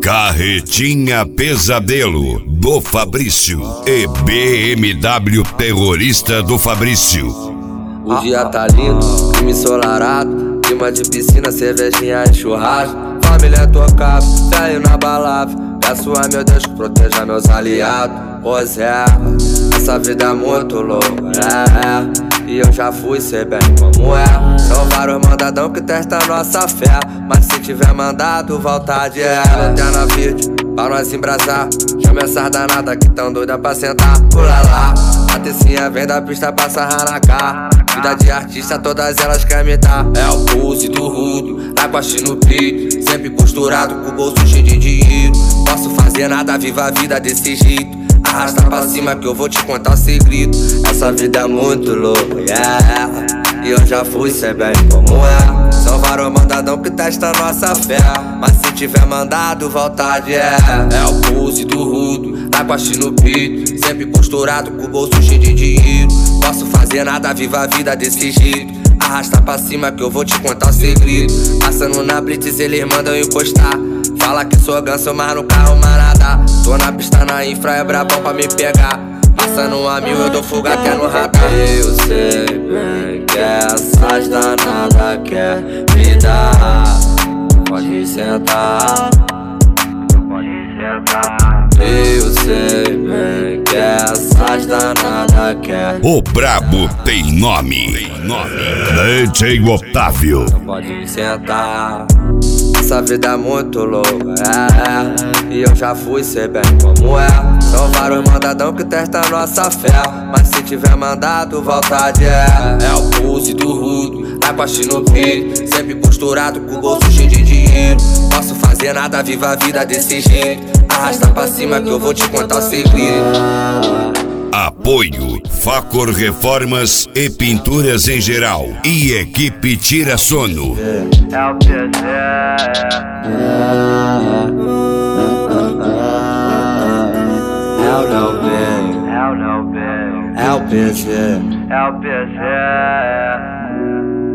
Carretinha Pesadelo do Fabrício e BMW Terrorista do Fabrício. O dia tá lindo, clima ensolarado, clima de piscina, cervejinha e churrasco. Família tocada, velho na balada. Peço a meu Deus que proteja meus aliados. Pois é, essa vida é muito louca, e eu já fui, sei bem como é. São vários mandadão que testam nossa fé, mas se tiver mandado, vontade é lanterna verde pra nós embrasar. Chama essas danadas que tão doida pra sentar. Pula lá, a tecinha vem da pista pra sarrar na cara. Vida de artista, todas elas querem me dar. É o pulse do rudo, na costa no peito, sempre posturado com o bolso cheio de dinheiro. Posso fazer nada, viva a vida desse jeito. Arrasta pra cima que eu vou te contar o segredo. Essa vida é muito louca, e eu já fui, sei bem como é. São vários mandadão que testam nossa fé, mas se tiver mandado, vontade é o pulse do rudo, na costa no peito, sempre posturado com o bolso cheio de dinheiro. Posso fazer nada, viva a vida desse jeito. Arrasta pra cima que eu vou te contar o segredo. Passando na blitz, eles mandam encostar. Fala que sou ganso, mas no carro manada. Tô na pista na infra, é brabão pra me pegar. Passando a 1000, eu dou fuga até no radar. Eu sei bem que essas danadas quer me dar. Pode sentar, pode sentar. Eu sei bem que essas danadas quer. O brabo tem nome. DJ Otávio. Pode sentar. Essa vida é muito louca, e eu já fui, sei bem como é. São vários mandadão que testam nossa fé, mas se tiver mandado, vontade é o pulse do rudo, na costa no peito, sempre posturado com o bolso cheio de dinheiro. Posso fazer nada, viva a vida desse jeito. Arrasta pra cima que eu vou te contar o segredo. Apoio Facor Reformas e Pinturas em Geral e Equipe Tira Sono. É o PC. É o PC. É o PC.